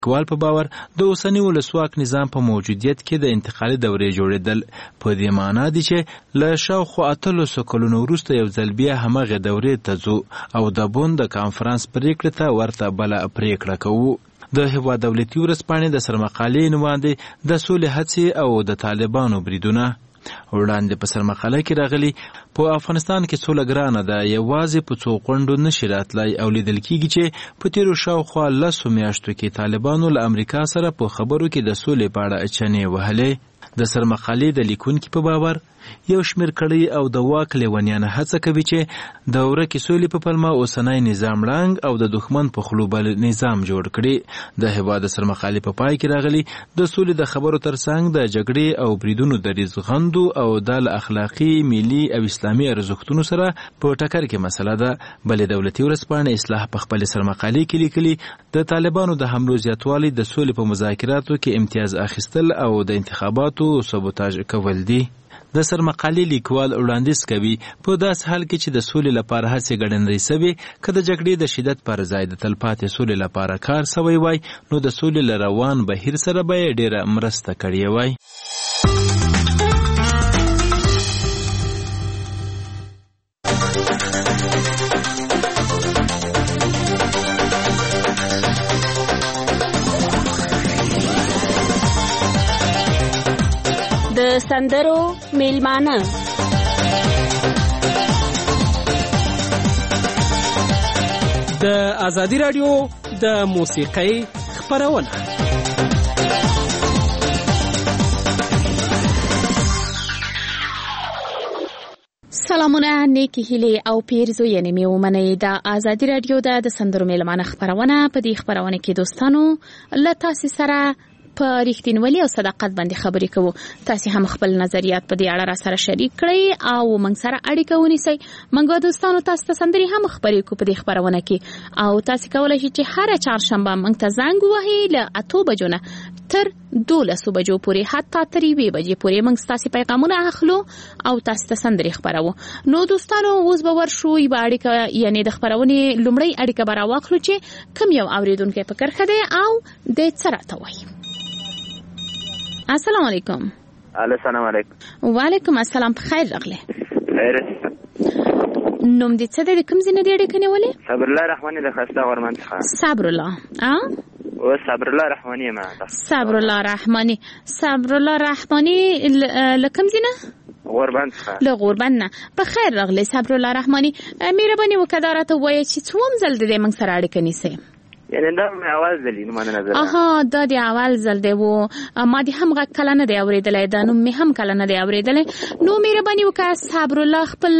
کوال په باور د اوسنی ولسواک نظام په موجودیت کې د انتقالي دورې جوړېدل په دې معنا دي چې له شاوخوا 800 کلونو وروسته یو ځل بیا همغه دورې ته ځو او د بون د کانفرانس پریکړې ته ورته بله پریکړه کوو. د هېواد دولتي ورځپاڼې د سرمقالې نوماندې د سولې هڅې او د طالبانو بریدونه وړاندې په سرمقاله کې راغلي په افغانستان کې سوله ګرانه ده، یوازې په څو غونډو نشي راتلی او لیدل کېږي چې په تېرو شاوخوا 10 میاشتو کې طالبانو له امریکا سره په خبرو کې د سولې په اړه چنې وهلې. د سرمقالې د لیکونکي په باور یو شمېر کړۍ او د واک لیونیانه هڅه کوي چې د ورکې سولې په پلمه اوسنی نظام ړنګ او د دښمن په خولو بل نظام جوړ کړي. د هېواد د سرمقالې په پای کې راغلي د سولې د خبرو ترڅنګ د جګړې او بریدونو دریځ غندو او د اخلاقي، ملي او اسلامي ارزښتونو سره په ټکر کې مسله ده. بلې دولتي ورځپاڼې اصلاح په خپل سرمقالې کې لیکلي د طالبانو د حملو زیاتوالی د سولې په مذاکراتو کې امتیاز اخیستل او د انتخاباتو سبوتاژ کول دي. د سرمقالې لیکوال وړاندیز کوي په داس حال کې چې د سولې لپاره هڅې ګړندۍ سوي، که د جګړې د شدت پر ځای د تلپاتې سولې لپاره کار سوی وای نو د سولې له روان بهیر سره به یې ډېره مرسته کړې وای. د سندرو میلمانه د ازادي رادیو د موسیقۍ خپرونه. سلامونه، نیکی هیلې او پیرزوینې مې ومنئ. د ازادي رادیو د سندرو میلمانه خپرونه. په دې خپرونه کې دوستانو له تاسې سره په رښتینولي او صداقت باندې خبرې کوو. تاسې هم خپل نظریات په دې اړه را سره شریک کړئ او موږ سره اړیکه ونیسئ. موږ دوستانو تاسو ته سندرې هم خپرې کوو په دې خپرونه کې او تاسې کولی شئ چې هره چهارشنبه موږ ته زنګ ووهئ له 8 بجو نه تر 12 بجو پورې، حتی تر 1 بجې پورې موږ ستاسې پیغامونه اخلو او تاسو ته سندرې خپروو. نو دوستانو اوس به ورشو یوه اړیکه، یعنې د خپرونې لومړۍ اړیکه به راواخلو چې کوم یو اورېدونکی په کرښه دی او دی څه راته وایي. السلام علیکم. السلام علیکم. وعلیکم السلام. په خیر راغلی. خیر. نوم دې څه دی؟ د کوم ځای نه دې اړیکه نیولې؟ صبر الله رحماني د خسته غوربند څخه. صبر الله او صبر الله رحماني ما. صبر الله رحماني. صبر الله رحماني له کوم ځای نه؟ غوربند څخه. له غوربند نه. په خیر راغلی صبر الله رحماني. مهرباني وکړه دا راته ووایه چې څوم ځل دې موږ سره اړیکه نیسئ؟ یعنی دا مې اول ځل نو مانه نظر. اها، دا د اول ځل دی و ما دې هم غږ کله نه دی اورېدلی، دا نوم مې هم کله نه دی اورېدلی. نو مهرباني وکړه صبر الله خپل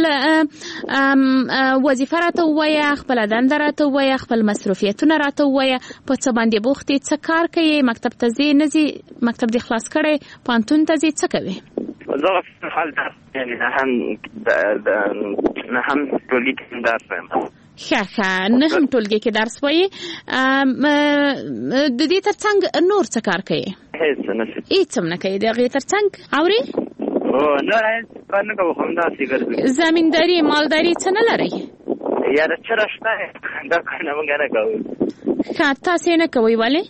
وظیفه راته ووایه، خپله دنده راته ووایه، خپل مصروفیتونه راته ووایه، په څه باندې بوخت یې، څه کار کوې، مکتب ته ځې نه ځې، مکتب دې خلاص کړی، پوهنتون ته ځې، څه کوې؟ زه حال یعنی نه هم ټولګي کې درس وایم. ښه نه هم ټولګي کې درس وایي. د دې ترڅنګ نور څه کار کوي؟ هیڅ هم نه کوي. د هغې ترڅنګ اورې؟ نه هیڅ کار نه کوم، همداسې ګرځم. زمینداري، مالداري څه نه لرئ؟ یاره چېرې شته دا کارونه موږ نه کوو. ښه تاسې یې نه کوئ؟ ولې؟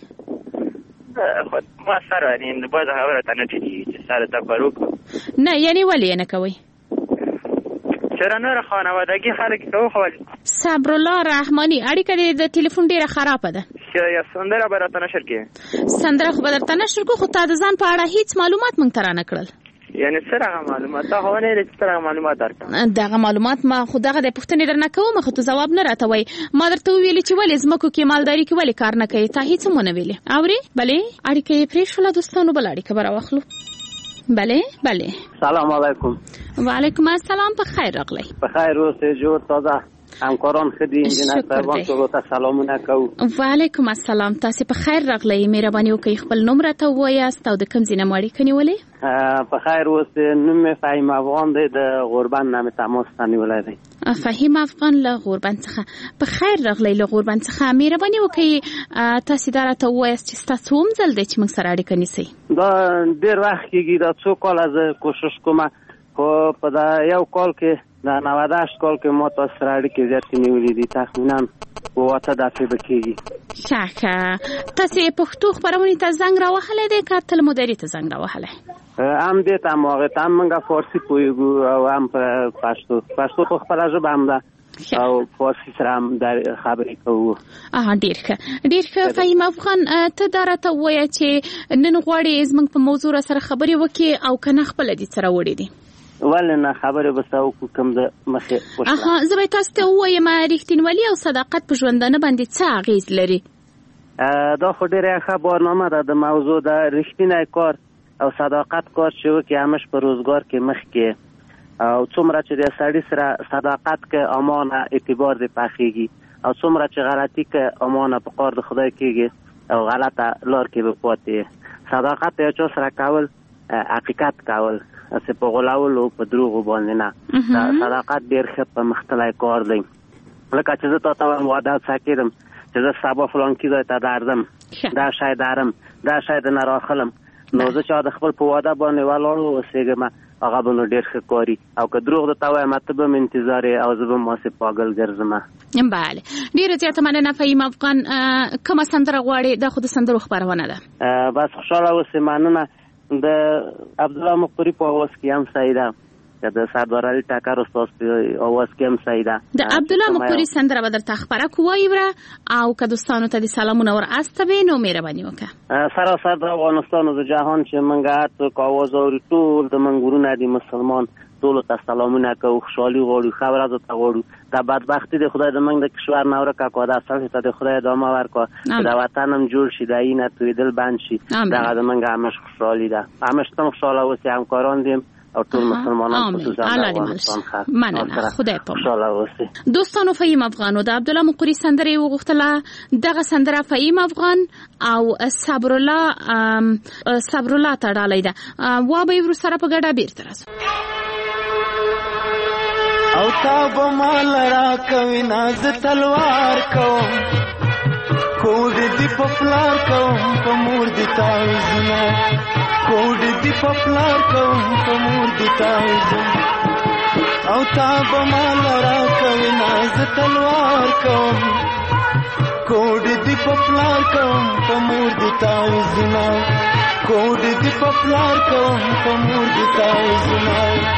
ما سره یعنې باید خبره ته نه ټیټېږي چې سره ته کار وکړو. نه یعنې ولې یې نه کوئ؟ چرا نور خانوادگی خلک تو خو صبر الله رحماني اړیکه د ټلیفون ډیره خرابه ده. یا سندره برته نشر کې سندره خو برته نشر کو، خو تا د ځان په اړه هیڅ معلومات مونږ ته را نه کړل. یعنی سره معلومات ته هونه لري، سره معلومات درته دغه معلومات ما خو دغه د پوښتنې درنه کوم، خو ته جواب نه راته وای. ما درته ویل چې ولې زمکو کې مالداري کې ولې کار نه کوي، ته هیڅ مونږ نه ویلې. اوري بلې اړیکه یې پرې شوله. دوستانو بل اړیکه به راواخلو. بله. سلام علیکم. وعلیکم السلام. په خیر راغلی. په خیر اوسې، جوړ تازه همکاران خدي انجینر صاحبان ټولو ته سلامونه کوو. وعلیکم السلام. تاسې په خیر راغلی. مهرباني وکړئ خپل نوم راته ووایاست او د کوم ځای نه مو اړیکه نیولې؟ په خیر اوسې، نوم مې فهیم افغان دی، د غوربند نه مې تماس ته نیولی دی. فهیم افغان له غوربند څخه. په خیر راغلی له غوربند څخه. مهرباني وکړئ تاسې دا راته ووایاست چې ستاسو څوم ځل دی چې موږ سره اړیکه نیسئ؟ دا ډېر وخت کېږي، دا څو کاله زه کوشش کوم، خو په دا یو کال کې د 98 کال کې ما تاسو سره اړیکې زیاتې نیولې دي. تخمینا واته دافع بکیږي. ښه تاسې پښتو خبرونې ته زنګ راوهلی دی که تل مدري ته زنګ راوهلی؟ هم دې ته هم هغې ته هم موږ فارسي پوهېږو او هم په پښتو خو خپله ژبه هم ده او فارسي سره هم خبرې کوو. ډېر ښه فهیم افغان، ته دا راته ووایه چې نن غواړې زموږ په موضوع را سره خبرې وکړې او که نه خپله دې سره وړې دي؟ ولې نه، خبرې به سره وکړو کوم د مخې وشله. زه به تاسو ته ووایم رښتینولي او صداقت په ژوندانه باندې څه اغېز لري؟ دا خو ډېره ښه برنامه ده. د موضوع د رښتینی کار او صداقت کار چې وکړي همش په روزګار کې مخکې او څومره چې د سړي سره صداقت کې امانه اعتبار دې پخېږي او څومره چې غلطي کې امانه په کار د خدای کېږي او غلطه لار کې به پاتې. صداقت یو چا سره کول حقیقت کول، اسې په غولولو په دروغو باندې نه. صداقت ډېر ښه په مختلی کار دی. لکه چې زه تا ته وایم واده څه کېدم چې زه سبا فلانکي ځای ته درځم، دا شی درم، دا شی د نه راخلم، نو زه چې د خپل په واده باندې ولاړ اوسېږم هغه به نو ډېر ښه کاري. او که دروغ درته وایم ته به م انتظار یې او زه به ماسې پاګل ګرځم. بله ډېره زیاته مننه فهیم افغان. کومه سندره غواړې؟ دا خو د سندرو خپرونه ده. بس خوشحاله اوسې. مننه. د عبدالله مقری په اواز کې هم صحیح ده، د سردار علي ټکر استاد په اواز کې هم صحیح ده. د عبدالله مقری سندره به درته خپره کو وایوره او که دوستانو ته د سلامونه ور استوي نو مهرباني وکړه. سراسر د افغانستان او د جهان چې موږ هر څوک اواز اوري ټول د موږ ورونه دي مسلمان، ټولو ته سلامونه کوو، خوشحالي غواړو، ښه ورځ ورته غواړو. د بدبختي د خدای د موږ د کشور نه ورکه کړه، د سړي ته د خدای ادامه ورکړه، د وطن هم جوړ شي، د اینه تویدل بند شي. دغه د موږ همش خوشحالي ده. همش تم خوشحاله اوسئ، همکاران دیم او ټول مسلمانان خصوصا د افغانستان خلک. مننه، خدای په خوشحاله اوسئ. دوستانو فهیم افغان او د عبدالله مقری سندره یې وغوښتله. دغه سندره فهیم افغان او صبر الله تړالی ده. وا به یې ورسره په ګډه بیرته راسو. او تا به مال را کوي ناز تلوار کوم، کوډ دی په پلار کوم په مور دی تاوزونه، کوډ دی په پلار کوم په مور دی تاوزونه. او تا به مال را کوي ناز تلوار کوم، کوډ دی په پلار کوم په مور دی تاوزونه، کوډ دی په پلار کوم په مور دی تاوزونه.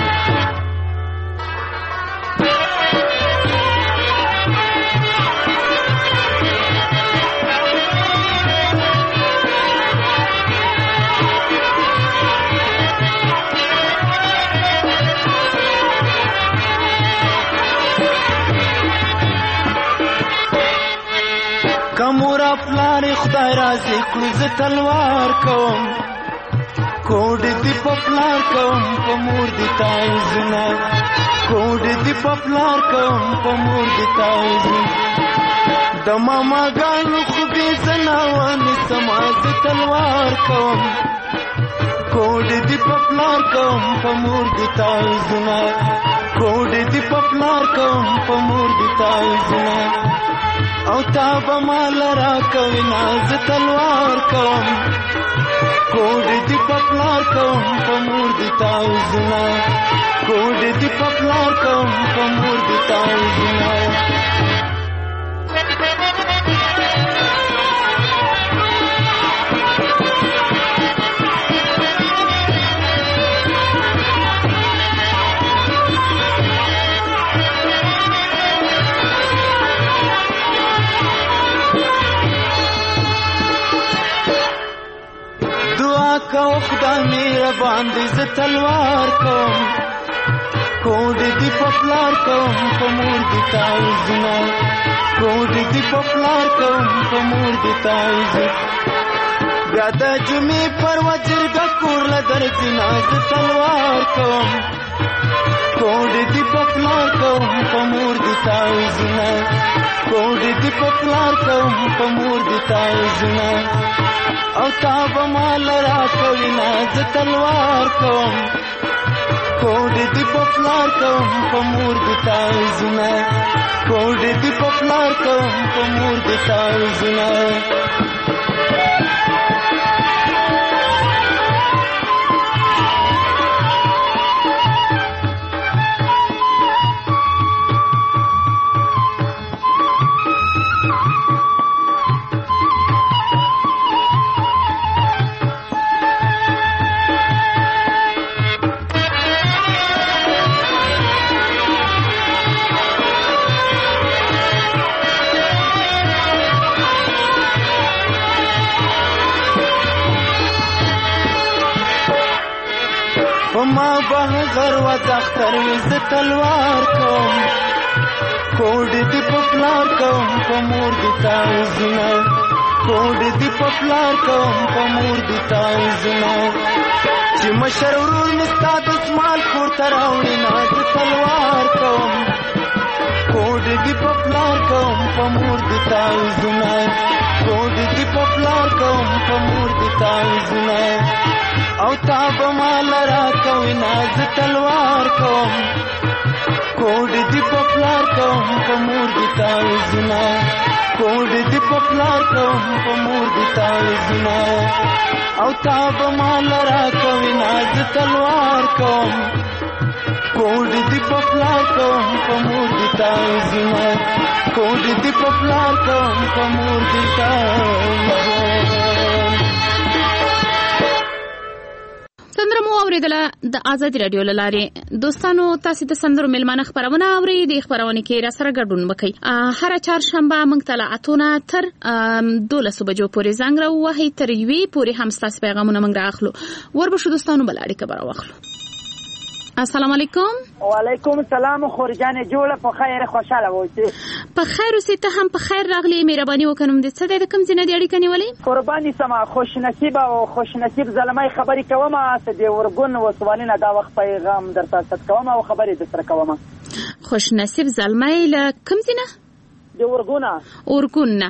کمورا پلار خدای رازی کړو زه تلوار کوم، کوډ دی په پلار کوم په مور دی تایزونه، کوډ دی په پلار کوم په مور دی تایزونه. د ماما ګانو خو بې زناوانې سما زه تلوار کوم، کوډ دی په پلار کوم په مور دی تایزونه، کوډ دی په پلار کوم په مور دی تایزونه. او تا به مال را کوي ناز تلوار کوم، کوډ دی په پلار کوم په مور دی تاوزونه، کوډ دی په پلار کوم په مور دی تاوزونه. کو خدای مهربان دی زه تلوار کوم، کوډ دی په پلار کوم په مور دی تاوزونه، کوډ دی په پلار کوم په مور دی تاوزونه. بیا د جمعې پر وجرګه کور له درځي نه زه تلوار کوم، کوډ دی په پلار کوم په مور دی تاوزونه، کوډ دی په پلار کوم په مور دی تاوزونه. او تا به مال را کوي ناز تلوار کوم، کوډ دی په پلار کوم په مور دی تاوزونه، کوډ دی په پلار کوم په مور دی تاوزونه. به غرو دختر ز تلوار کوم کوډ دی پپلار کوم په مور دی تایزونه کوډ دی پپلار کوم په مور دی تایزونه چې مشر ورور مستا د سمال کور تراوي ناز تلوار کوم کوډ دی پپلار کوم په مور دی تایزونه کوډ دی پپلار کوم په مور دی تایزونه او تاب مال را کوي ناز تلوار کوم کوډ دی پپلار کوم په مور دی تایزونه کوډ دی پپلار کوم په مور دی تایزونه او تاب مال را کوي ناز تلوار کوم کوډ دی پپلار کوم په مور دی تایزونه کوډ دی پپلار کوم په مور دی تایزونه. سندره مو اوریدله د آزادي رادیو له لارې. دوستانو تاسو د سندرو میلمانه خبرونه اورئ. د خبرونه کې را سره ګډون وکړئ. هر چهارشنبه موږ ته له 8 تر 12 بجو پورې زنګ راوهئ. تر 1 پورې هم ستاسو پیغامونه موږ راخلو. وربشو دوستانو بل اړیکه به راواخلو. السلام علیکم. وعلیکم السلام. خورجان جوړه په خیر خوشاله اوسئ. په خیر اوسئ. ته هم په خیر راغلی. مهرباني وکړم د څه د کوم ځای نه دی اړیکه نیولې؟ قرباني سما خوش نصیب او خوش نصیب زلمای خبرې کوم څه دی ورګون وسوالینه دا وخت پیغام درته ست کوم او خبرې د سره کوم. خوش نصیب زلمای له کوم ځای نه؟ د ورګونه. ورګونه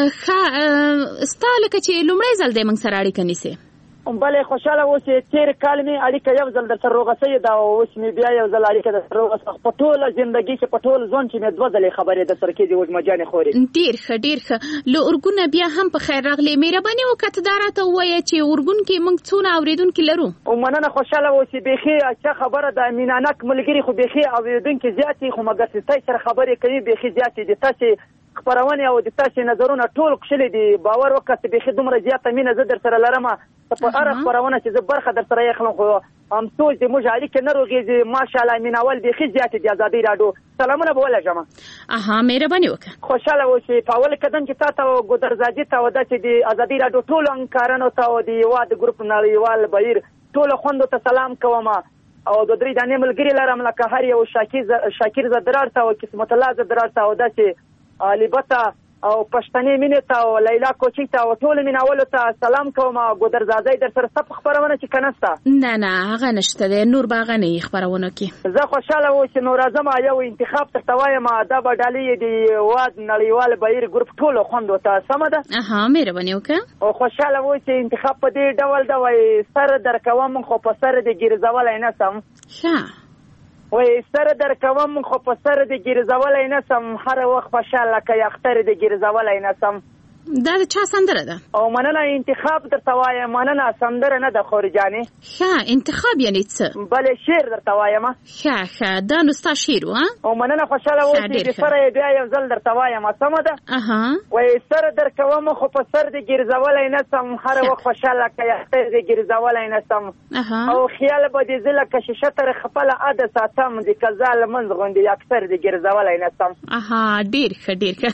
ستاله چې لومړی ځل د موږ سره اړیکه نیسي. بله خوشاله اوسئ. تیر کال می اړیکه یو ځل در سره روغه سي دا اوس می بیا یو ځل اړیکه در سره روغه په ټوله ژوندۍ کې په ټول ځون چې می دوه ځلې خبرې در سره کې دی وجمجان خوري. ډیر ښه له ارګون بیا هم په خیر راغلی. مهرباني وکړه دا راته ووایه چې ارګون کې موږ څونه اوریدونکي لرو. او مننه خوشاله اوسئ. بيخي اچھا خبره د مینانک ملګری خو بيخي اوریدونکي زیاتې خو مګر ستای سره خبرې کوي بيخي زیاتې دي. تاسو خبرونه او د تاسو نظرونه ټول خښلې دي. باور وکړئ بيخي دومره زیاته مینه زه در سره لرم. په هر خبرونه چې زه برخه در سره یې خلم خو هم ټول د موږ اړیکه نه روغېږي. ماشاءالله میناول بيخي زیاتې دي. آزادي راډیو سلامونه به ولګم. مهرباني وکړه. خوشاله اوسئ. په اول قدم چې تاسو ګودرزاجي ته ودا چې د آزادي راډیو ټول انکارانو ته او د یواد ګروپ نړیوال بهیر ټول خوندو ته سلام کوم او د درې دانې ملګری لرم لکه هر یو شاکر زدرار ته او قسمت الله زدرار ته او داسې البته او پښتنې مینه ته او لیلا کوچی ته او ټول میناولو ته سلام کوم. ګودرزاجي در سره سب خبرونه چې کنهسته نه هغه نشته ده. نور باغ نه خبرونه کې زه خوشاله اوسم. نور اعظم یو انتخاب ته توایم دا بدالي دی واد نړیوال بهیر ګروپ ټول خوندو ته سم ده. مهرباني وکړه. او خوشاله اوسم. انتخاب په دې ډول دا وای سر در کوم خو په سر د ګرځول نه سم. وای سر در کوم خو په سر د ګرځول نه سم. هر وخت خوشاله کې اختر د ګرځول نه سم. دا چا سندره ده؟ او مننه انتخاب درته وایم. مننه سندره نه ده خورجانې. انتخاب یعنی څه؟ بله شعر درته وایم. دا نو ستا شعر و. او مننه خوشاله اوسئ. د سره بیا یو ځل درته وایم سمه ده. وای سر در کوم خو په سر د ګرځولی نه سم. هر وخت خوشاله کې اختر د ګرځولی نه سم. او خیال به دې زه لکه شیشه تر خپله عده ساتم د قضا لمنځ غوندې اکثر د ګرځولی نه سم. ډېر ښه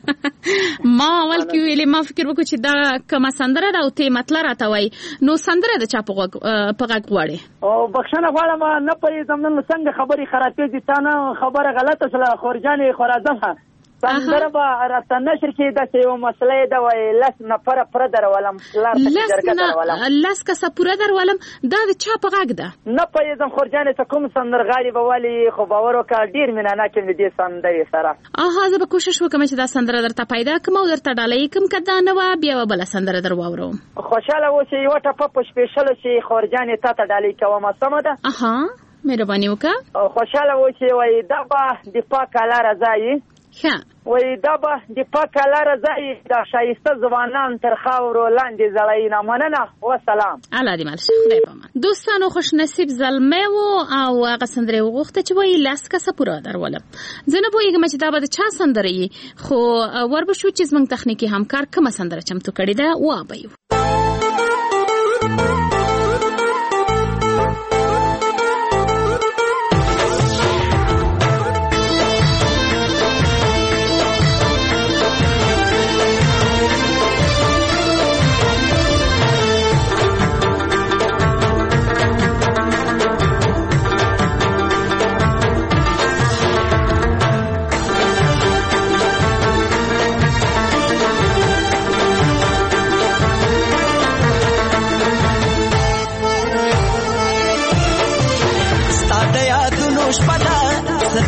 ما اول کې ویلې ما فکر وکړ چې دا کومه سندره ده او ته مطلب راته وایي. نو سندره د چا په غږ غواړې؟ او بخښنه غواړم نه پوهېږم نن څنګه خبرې خرابېږي. تا نه خبره غلطه شوله خورجانې خورازم. سندره به راته نشر کې داسې یو مسله ده وایي 10 نفره پوره درولم. 10 کسه پوره درولم. دا د چا په غږ ده؟ نه پوهېږم خورجانې څه کوم سندرغاړي به ولي خو باور وکړه ډېر مینه کوم د دې سندرې سره. زه به کوشش وکړم چې دا سندره درته پیدا کړم او درته ډالۍ کړم. که دا نه وه بیا به بله سندره در واورم. خوشحاله اوسئ. یوه ټپه په سپېشلو چې خورجانې تا ته ډالۍ کوم سمه ده؟ مهرباني وکړه. خوشحاله اوسئ. وایي دا به د پاک الله رضا یي. وایي دا به د پاک الله رضا یي. دا ښایسته ځوانان تر خاورو لاندې زړوینه. مننه وسلام. الله دې مل شه. خدای پامان. دوستانو خوش نصیب زلمی و او هغه سندرې وغوښته چې وایي 10 کسه پوره درولم. زه نه پوهېږم چې دا به د چا سندره یي خو وربشو چې زموږ تخنیکي همکار کومه سندره چمتو کړې ده وابهیو.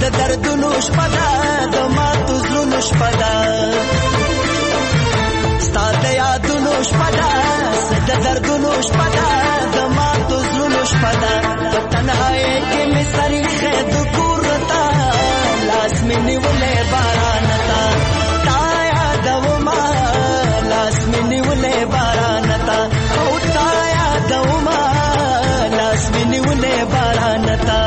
دردونو شپه ده د ماتو زړونو شپه ده ستا د یادونو شپه ده د دردونو شپه ده د ماتو زړونو شپه ده په تنهایۍ کې مې سر ایښی د کور ته لاس مې نیولی باران ته تا یادومه لاس مې نیولی باران ته او تا یادومه لاس مې نیولی باران ته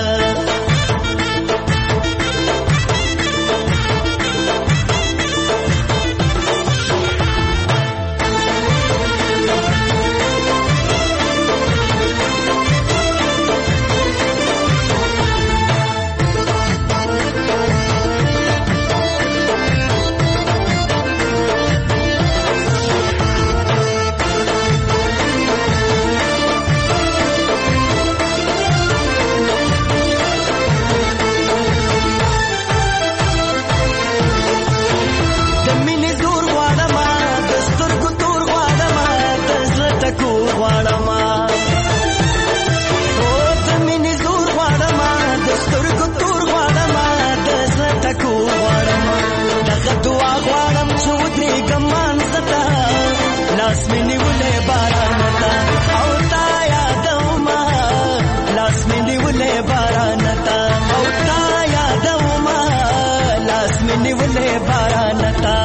لاس مې نیولې باران ته او تا یادومه لاس مې نیولې باران ته او تا یادومه لاس مې نیولې باران ته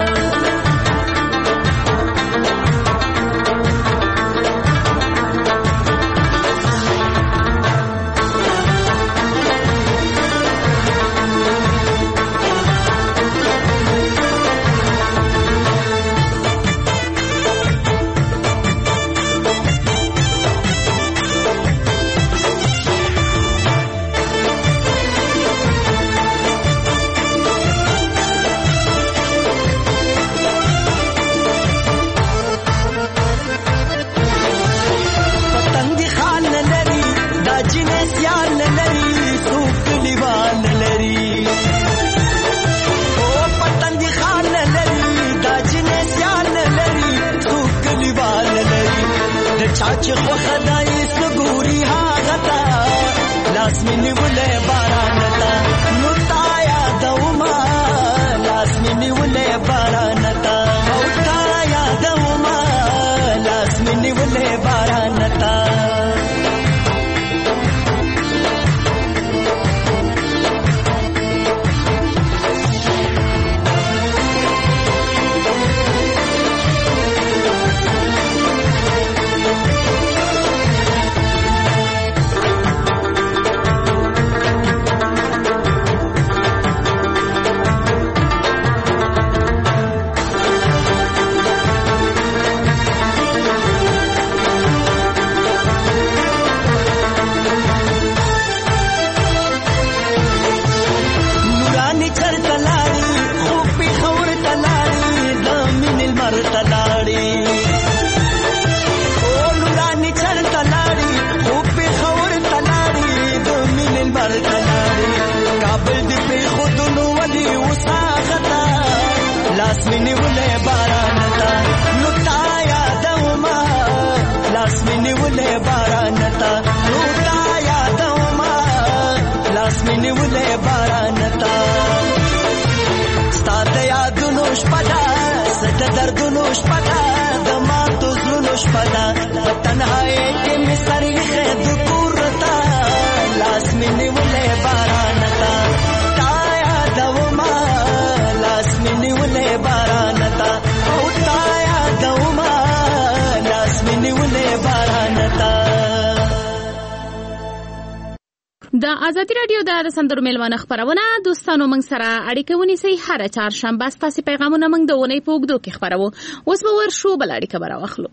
چې خوښه ده هېڅ نه ګوري هغه ته لاس مې نیولی باران ته نو تا یادومه لاس مې نیولی باران ته او تا یادومه لاس مې نیولی باران ته لاس مې نیولې باران ته نو تا یادومه لاس مې نیولې باران ته نو تا یادومه لاس مې نیولې باران ته ستا د یادونو شپه ده د دردونو شپه ده د ماتو زړونو شپه ده په تنهایۍ کې مې سر ایښی د کور ته لاس مې نیولې باران ته تا یادومه لاس مې نیولې باران ته او تا یادومه لاس مې نیولې باران ته د ازادي راډیو د سندرو میلمانه خبرونه دوستانو موږ سره اړیکه ونیسئ هر چهارشنبه ستاسو پیغامونه موږ د ونې په اوږدو کې خبرو اوس به ورشو بل اړیکه به راواخلو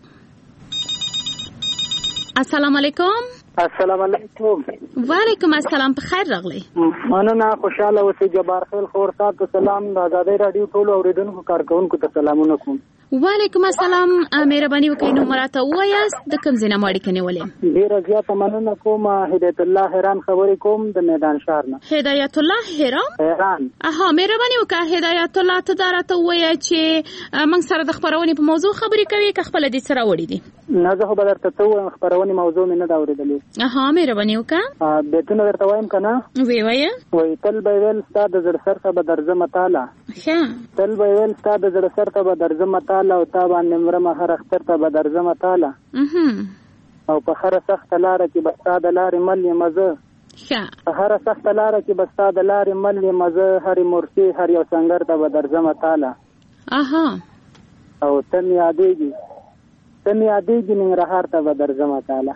السلام علیکم السلام علیکم وعلیکم السلام په خیر راغلی مننه خوشاله اوسئ جبار خیل خور صاحب ته سلام د ازادي راډیو ټولو اوریدونکو کارکونکو ته سلامونه کوم وعلیکم السلام. مهرباني وکړئ نو مراته وایاست د کوم ځای نه مو اړیکه نیولې؟ ډېره زیاته مننه کوم. هدایت الله حیران خبرې کوم د میدان ښار نه. هدایت الله حیران. مهرباني وکړه هدایت الله ته دا راته ووایه چې موږ سره د خپرونې په موضوع خبرې کوي که خپله دې څه راوړي دي؟ نه زه خو به درته څه ووایم، خپرونې موضوع مې نه ده اورېدلې. مهرباني وکړه. بیتونه درته وایم که نه؟ ویې وایه. وایي تل به ویل ستا د زړه سر ته به درځمه تاله، تل به ویل ستا د زړه سر ته به درځمه تاله، او تا باندې مرمه هر اختر ته به درځمه تاله، او په هره سخته لاره کې به ستا د لارې مل یمه زه، په هره سخته لاره کې به ستا د لارې مل یمه زه، هرې مورچې هر یو سنګر ته به درځمه تاله، او ته مې یادېږي ننګرهار ته به درځمه تاله.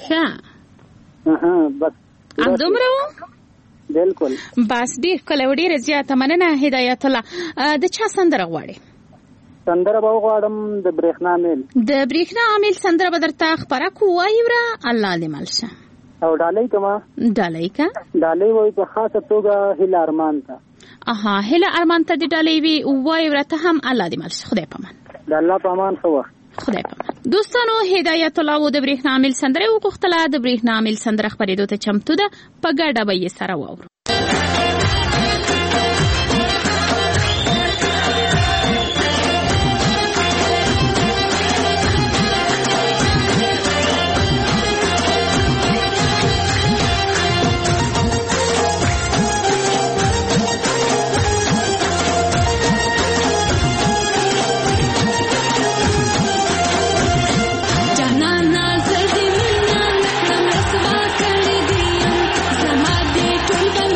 بس همدومره و؟ بالکل. بس ډېر ښکلی و، ډېره زیاته مننه هدایت الله. د چا سندره غواړې؟ سندره به وغواړم د برېښنا میل. د برېښنا میل سندره به درته خپره کړو، وایوره الله دې مل شه. او ډالۍ کومه؟ ډالۍ وایي په خاصه توګه هیله ارمان ته. هیله ارمان ته دې ډالۍ وي، وایوره ته هم الله دې مل شه. خدای په امان. د الله په امان. ښه وخت. خدای په امان. دوستانو هدایت الله و د برېښنا میل سندره وغوښتله. د برېښنا میل سندره خپرېدو ته چمتو ده، په ګډه به یې سره واورو. Thank you.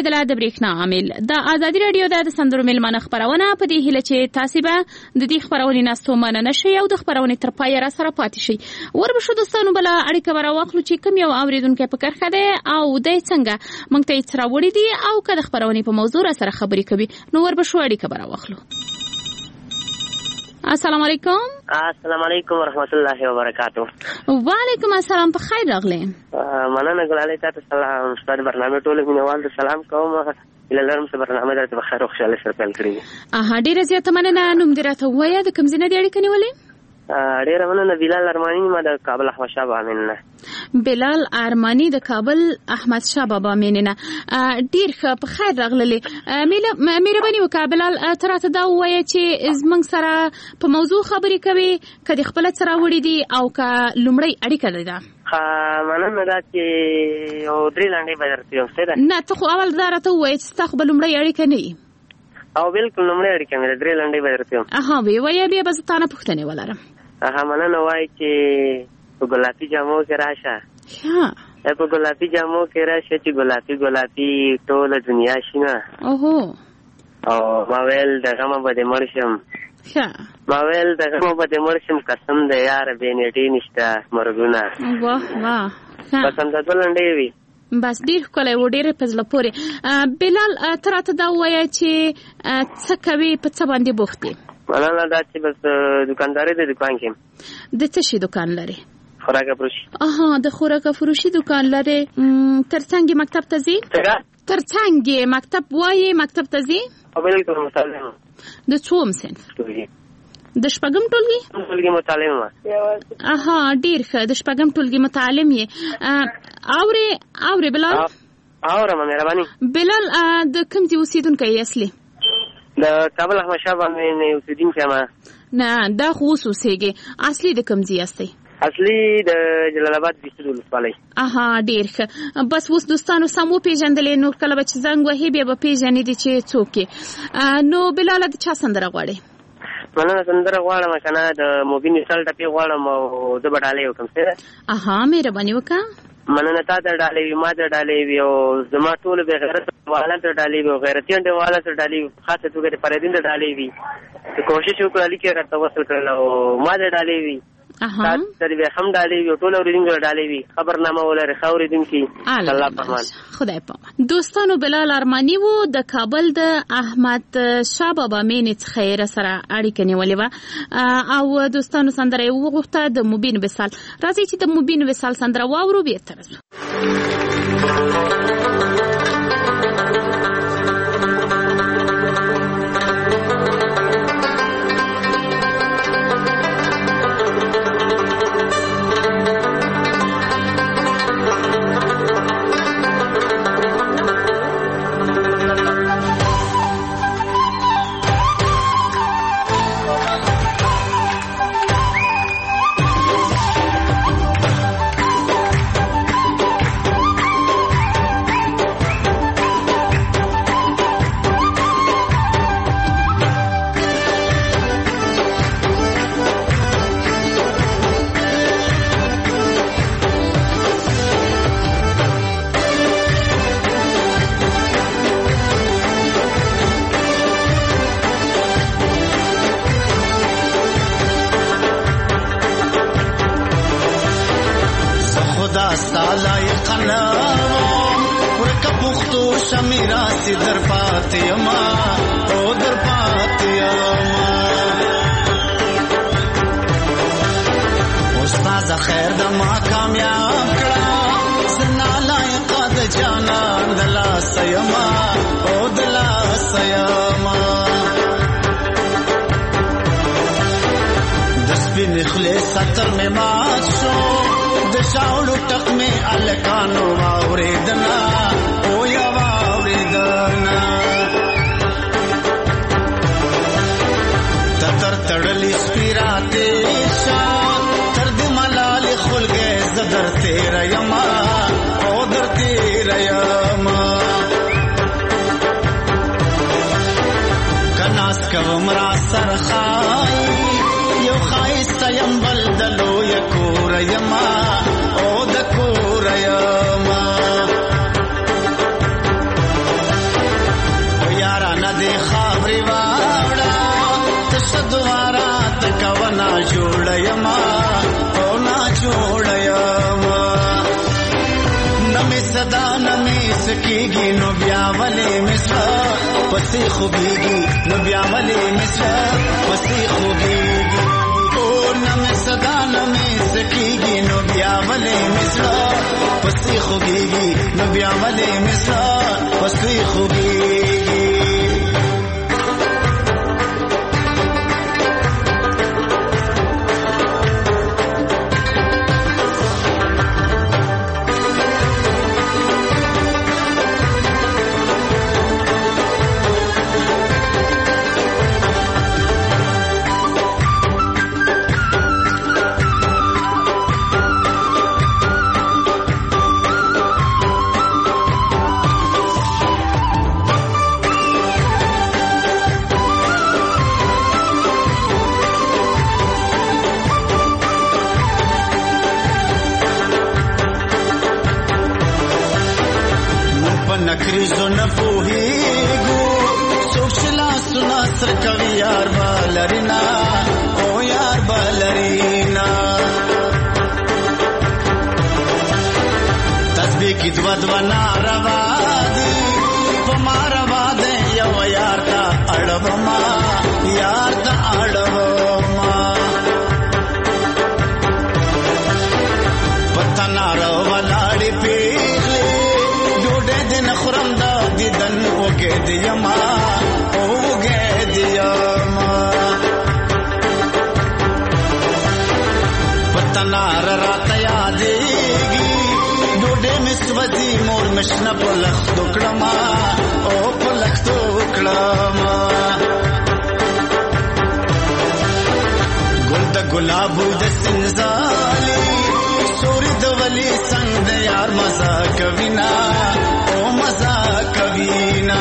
اوریدله د برېښنا عامل. د ازادي راډیو د سندرو میلمانه خپرونه په دې هیله چې تاسې به د دې خپرونې نه ستومانه نه شئ او د خپرونې تر پایه را سره پاتې شئ. وربشو دوستانو بله اړیکه به راواخلو چې کوم یو اورېدونکی په کرښه دی او دی څنګه موږ ته یې څه راوړي دي او که د خپرونې په موضوع را سره خبرې کوي نو وربشو اړیکه به راواخلو. السلام علیکم. السلام علیکم ورحمت الله وبرکاتو. وعلیکم السلام. په خیر راغلی. مننه ګلالۍ، تاسو سلام. ستاسو د برنامې ټولو مینوالو ته سلام کوم. هیله لرم چې برنامه درته په خیر او خوشحالۍ سره پیل کړي. ډېره زیاته مننه. نوم دې راته ووایه، د کوم ځای نه دې اړیکه نیولې؟ ډېره مننه. بلال ارماني ما د کابل احمد شاه بابا مینه. بلال ارماني د کابل احمد شاه بابا مینه. ډېر ښه، په خیر راغللې. مهرباني وکړه بلال، ته راته دا ووایه چې زموږ سره په موضوع خبرې کوي که دې خپله څه راوړي دي او که لومړۍ اړیکه دې ده؟ مننه دا چې یو 3 لنډۍ به درته یم. څه ده؟ نه، ته خو اول دا راته ووایه چې ستا خو به لومړۍ اړیکه نه وي. او بالکل لومړۍ اړیکه مې ده، 3 لنډۍ به درته یم. ویې وایه، بیا به زه تا نه پوښتنې ولرم. مننه. وایي چې په ګلابي جامو کې راشه، په ګلابي جامو کې راشه چې ګلابي ګلابي ټوله دنیا شینه. او ما ویل د غمه به دې مړ شم، ما ویل د غمه به دې مړ شم، قسم د یاره بې نیټې نشته مرګونه. بس همدا 2 لنډۍ وي. بس ډېر ښکلی و، ډېر په زړه پورې. بلال، ته راته دا ووایه چې څه کوې، په څه باندې بوخت یې؟ مننه دا چې بس دکانداري د دکان کې. د څه شي دکان لري؟ خوراکه فروشي. د خوراکه فروشي دکان لري. تر څنګ مکتب ته ځي؟ تر څنګ مکتب وایي، مکتب ته ځي؟ بالکل مطالعه. د څوم صنف؟ د شپږم ټولګي؟ ټولګي متعلم. ډېر ښه، د شپږم ټولګي متعلم یې. اورې بلال؟ اورم. مهرباني. بلال، د کوم ځای اوسېدونکی یې اصلي؟ د کابل احمد شاه بابا مې اوسېدونکی یم. نه، دا خو اوس اوسېږې. اصلي د کوم ځای یاستئ؟ اصلي د جلال آباد ډسټرکټ ولسوالۍ. ډېر ښه. بس اوس دوستانو سم وپېژندلې، نو کله به چې زنګ وهي بیا به پېژنې چې څوک یې. نو بلاله، د چا سندره غواړې؟ مننه. سندره غواړم که نه د مبین وصال ټپې غواړم او زه به ډالۍ وکړم. څه ده؟ مهرباني وکړه. مننه. تا ته ډالۍ وي، ما ته ډالۍ وي او زما ټولو بې غیرته والا ته ډالۍ وي او غیرتي انډیواله ته ډالۍ وي، په خاصه توګه د فریدین ته ډالۍ وي. کوشش وکړه لیکې راته وصل کړل او ما ته ډالۍ وي، تا ته بیا هم ډالۍ وي او ټول اورېدونکو ته ډالۍ وي. خبرنامه ولرې ښه اورېدونکي. الله پامان. خدای پامان. دوستانو، بلال ارماني و د کابل د احمد شاه بابا مینې څخه یې راسره اړیکه نیولې وه او دوستانو سندره یې وغوښته د مبین وصال. راځئ چې د مبین وصال سندره واورو، بېرته راځو. سکیږي نو بیا ولې مصر پسې خوږیږي نو بیا ولې مصر پسې خوږیږي او نمې صدا نمې سکیږي نو بیا ولې مصر پسې خوږیږي نو بیا ولې مصر پسې خوږیږي نکریزو نپوهیگو سوکشلا سنا سرکوی یار بالرینا او یار بالرینا تسبیح کی دو دو ناروا دی پما روا دے یو یار تا اڑو ما یار تا اڑو ما پتنا رو ولاڑی پیغلی خرم دا دیدن اوگه دیما اوگه دیما پتنار رات یادیگی ڈوڈے مسوزی مور مشنا پلخ دکڑما او پلخ دکڑما گل دا گلابو دا سنزالی سوری دا ولی سنگ دا یار مزا کوینا مزا کبینا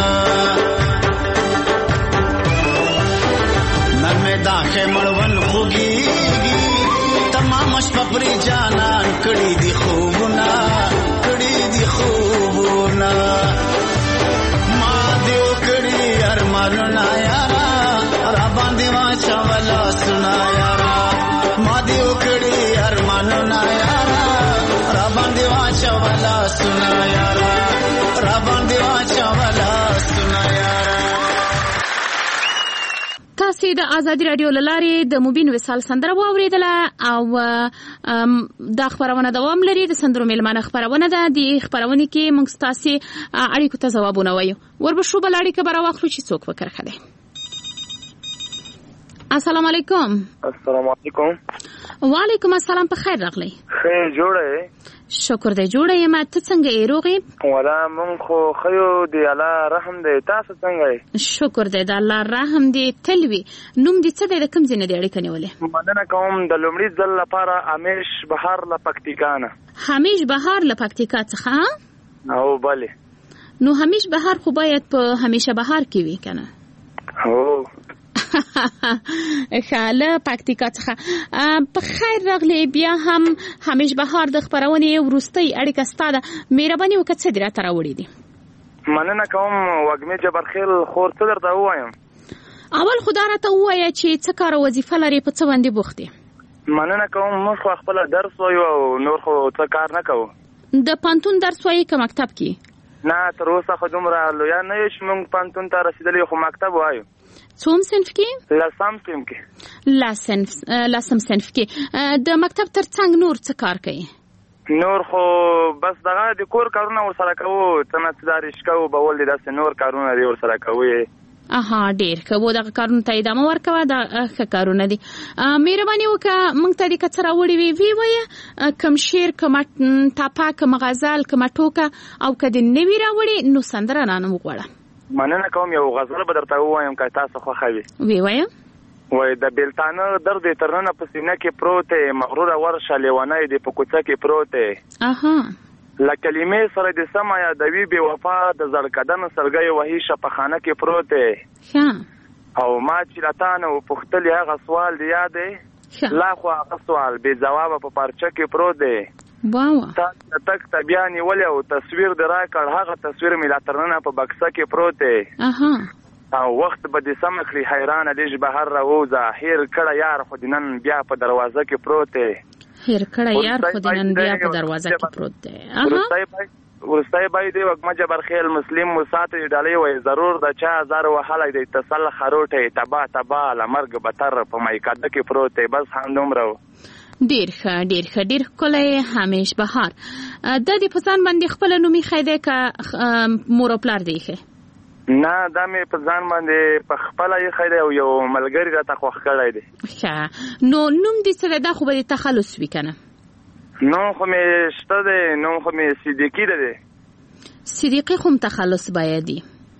نرمے داخے مڑون خوگیگی تمام شپری جانان کڑی دی خوبنا ماں دیو کڑی ارمانونا یارا رابان دیوان چاولا سنا یارا ماں دیو کڑی ارمانونا یارا رابان دیوان چاولا سنا یارا تاسو د آزادي رادیو لارې د مبین وصال سندره واوریدله او دا خبرونه دوام لري د سندرو میلمانه خبرونه ده د خبرونه کې موږ تاسو اړیکو ته ځوابونه وایو وربشو بل اړیکه برا واخلو چې څوک وکړ خله السلام علیکم السلام علیکم وعلیکم السلام په خیر راغلی خیر جوړه شکر دې جوړه یم ته څنګه یې روغې ولا مونږ خو خیو دی الله رحم دې تاسو څنګه یې شکر دې د الله رحم دې تلوي نوم دې څه دې د کوم ځای نه دی اړیکه نیولې مننه کوم د لومړي ځل لپاره همیش بهار لپکتیکانه همیش بهار لپکتیکا څخه او bale نو همیش بهار خو باید په همیشه بهار کې وي کنه او خاله پکتیکا څخه په خیر راغلی بیا هم همیش بهار د خبرونه ورستۍ اړیکه ستاده مهرباني وکړه چې درته راوړې دي مننه کوم وګمه جبرخیل خور څه درته وایم اول خدا راته وایي چې څه کار وظیفه لري په څه باندې بوختي مننه کوم موږ خپل درس وایو او نور خو څه کار نه کوو د پانتون درس وایي که مکتب کې نه تر اوسه خو دومره لوی نه یو چې موږ پانتون ته رسیدلی خو مکتب وایو څوم صنف کې لسم صنف کې لسم صنف کې د مکتب ترڅنګ نور څه کار کوي نور خو بس دغه د کور کارونه ورسره کوو تناسدارش کوو بول دي داسې نور کارونه دی ورسره کوي ډیر ښه دغه کارونه ته ادامه ورکوه دا ښه کارونه دي مهرباني وکړه موږ ته دې که څه راوړي وي وایه کم شعر کم ټاپه کم غزل کم ټوکه او که دې نه وي راوړي نو سندره رانه وغواړه مننه کوم یو غزل به درته ووایم که تاسو خوښه وي وایه وای د بیلتانه درد ترنه په سینه کې پروت دی مغروره ورشه لیونی دی په کوڅه کې پروت دی له کلمې سره د سمه یادوي بې وفا د زړکدن سلګۍ وهي شفخانه کې پروت دی او ما چې له تا نه وپوښتلې هغه سوال دی یاد دی لا خو هغه سوال بې ځوابه په پارچه کې پروت دی تا تک ته بیا نیولې او تصویر دې راکړ هغه تصویر مې لا ترنه په بکسه کې پروت دی او وخت به دې سم کړي حیرانه لږ بهر راوځه هیر کړه یار خو دې نن بیا په دروازه کې پروت دی هیر کړه یار خو دې نن بیا په دروازه کې پروت دی ورستای باید وقت جبر خیل مسلم مساعد ډالۍ وای ضرور د چا هزار وهله د اتصال خروټه تبا لمرګ بتر په مایکاده کې پروت دی بس همدومره ډیر ښه ښکلی همیش بهار د دې په ځان باندې خپل نومي خیده که مور او پلار دی ښه نه دا مې په ځان باندې په خپله یې خیده او یو ملګري راته خوښ کړی دی ښه نو نوم دې څه دی دا خو به دې تخلص وي که نه نوم خو مې شته دی نوم خو مې صدیقي دی صدیقي خو تخلص باید وي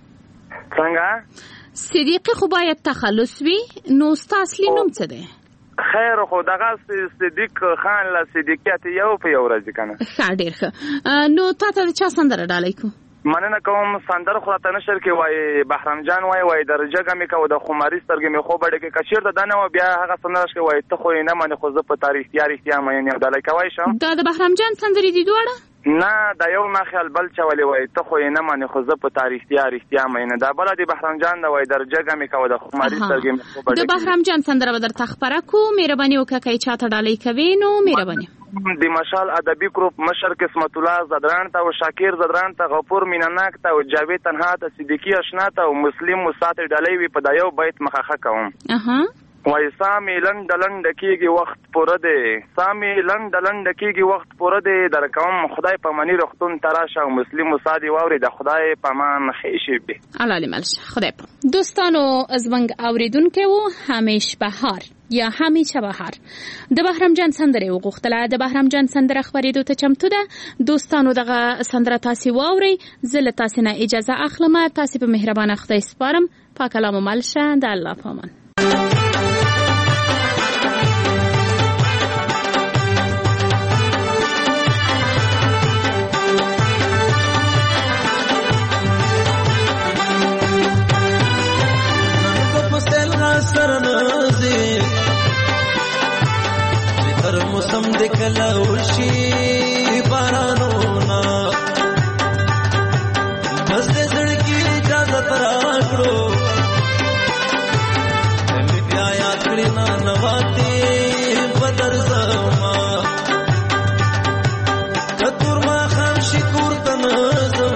څنګه صدیقي خو باید تخلص وي نو ستا اصلي نوم څه دی خیر خو دغه صدیق خان له صدیقیت یو په یو راځي که نه ښه ډېر ښه نو تا ته د چا سندره ډالۍ کړو مننه کوم سندره خو راته نشر کې وایي بهرام جان وایي درجه مې کوه د خماري سترګې مې خوب ډکې که چېرته دا نه وه بیا هغه سندره کې وایي ته خو یې نه منې خو زه په تا رښتیا مین یم ډالۍ کولی شم دا د بهرام جان سندرې دي دواړه نه دا یو ما خیال بل چا ولې وایي ته خو یې نه منې خو زه په تا رښتیا مینه دا بله د بهرام جان ده وایي درجه مې کوه د خماري سترګې مې خوب ډکې د بهرام جان سندره به درته خپره کړو مهرباني وکړه که یې چاته ډالۍ کوې نو مهرباني د مشال ادبی گروپ مشر قسمت الله زدران ته او شاکر زدران ته غفور مینناک ته او جاوید تنها ته صدیقی اشنا ته او مسلم مساعد ډالۍ وي په دا یو بیت مخه کوم وای سامي لند کېږي وخت پوره دی سامي لند کېږي وخت پوره دی در کوم خدای په منی رختون تراشه او مسلم مساعد واوري د خدای په مان خیشي به الله ملش خدای په دوستانو زمنګ اوریدونکو همیش بهار یا همیشه بهار د بهرام جان سندره وغوښتله د بهرام جان سندره خبرېدو ته چمتو ده دوستانو دغه سندره تاسې واورئ زه له تاسې نه اجازه اخلم تاسې په مهربانه خدای سپارم پاک الله مو مل شه د الله په امان موسم د کله ورشي بارانونه بس دې زړګي اجازه راکړو مې بیا یاد کړی نه نواتې بدر زما کتور ما خام شکور تنزم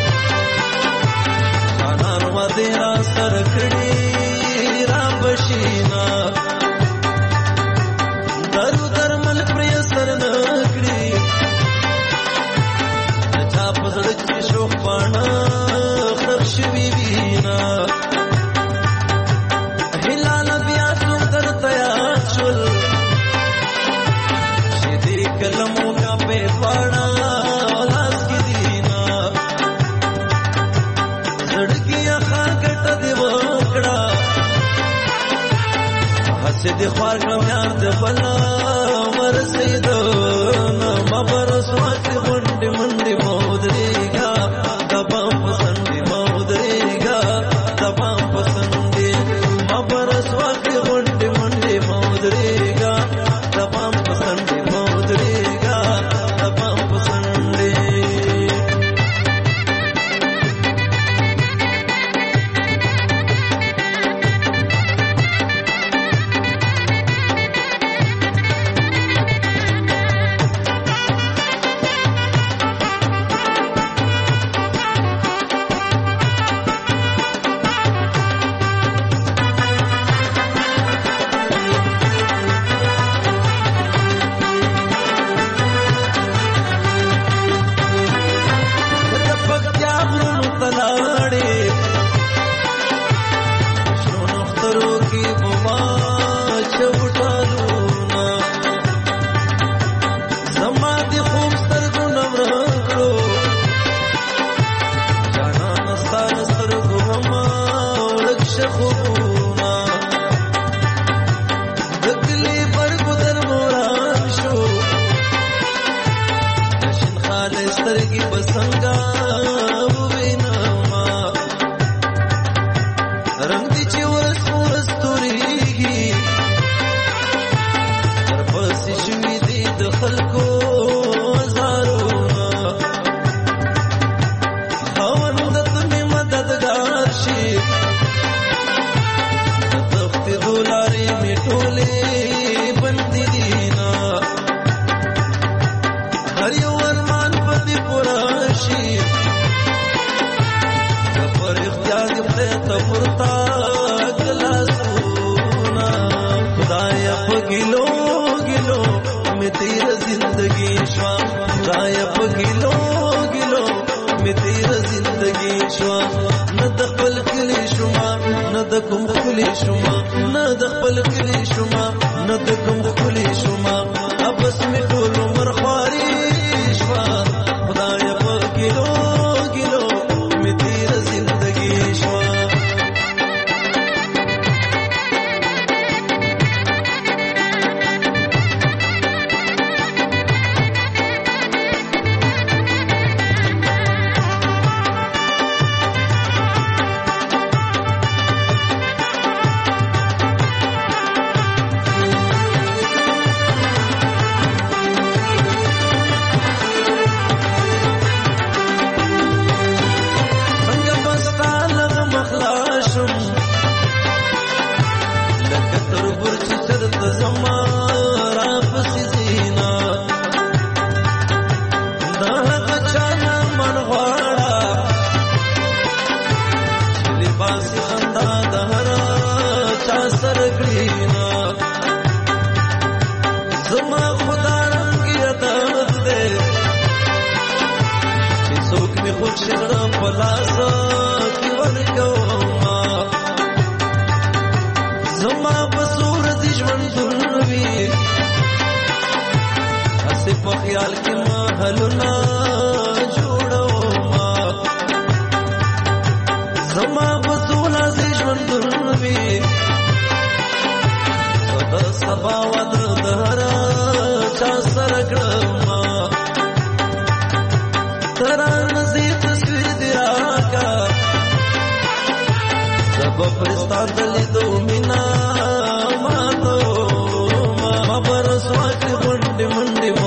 خانان و دې را سر کړی را بشینا د خوار کمیان د بلا ورسېدو نو مبرسوات غونډې منډې مودريګا د پام پسندې مودريګا د پام پسندې مبرسوات غونډې منډې مودريګا د پام پسندې مودريګا د پام پسندې هر یو ارمان په دې پوره شي می تیر زندگی شوا جای په ګلو ګلو می تیر زندگی شوا نه د خپل کلی شما نه د کوم خلی شما نه د خپل کلی شما نه د کوم خلی شما ابس می ټول عمر خواري شوا خدای په ګلو ګلو می تیر زندگی شوا خیال کې محلونه جوړو ما زما بسوله دې ژوندون وي صدا سبا ود دهرا چا سره کړم تران زی تصویر دی راکا سبا پرستان دلی دو مینا ما تو ما برسوا کې منډي منډي